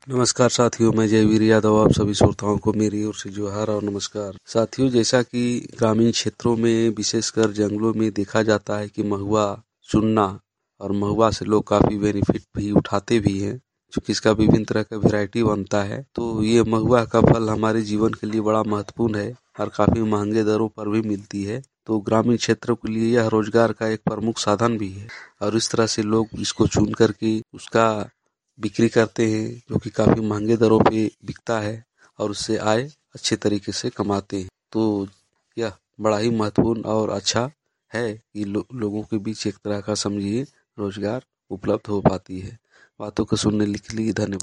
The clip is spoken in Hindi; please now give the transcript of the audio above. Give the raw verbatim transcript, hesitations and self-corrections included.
नमस्कार साथियों, मैं जयवीर यादव आप सभी श्रोताओं को मेरी ओर से जोहार और नमस्कार। साथियों, जैसा कि ग्रामीण क्षेत्रों में विशेषकर जंगलों में देखा जाता है कि महुआ चुनना और महुआ से लोग काफ़ी बेनिफिट भी उठाते भी हैं, क्योंकि इसका विभिन्न तरह का वैरायटी बनता है। तो ये महुआ का फल हमारे जीवन के लिए बड़ा महत्वपूर्ण है और काफ़ी महंगे दरों पर भी मिलती है। तो ग्रामीण क्षेत्रों के लिए यह रोजगार का एक प्रमुख साधन भी है और इस तरह से लोग इसको चुन करके उसका बिक्री करते हैं, जो कि काफ़ी महंगे दरों पे बिकता है और उससे आय अच्छे तरीके से कमाते हैं। तो यह बड़ा ही महत्वपूर्ण और अच्छा है कि लो, लोगों के बीच एक तरह का समझिए रोजगार उपलब्ध हो पाती है। बातों को सुनने के लिए धन्यवाद।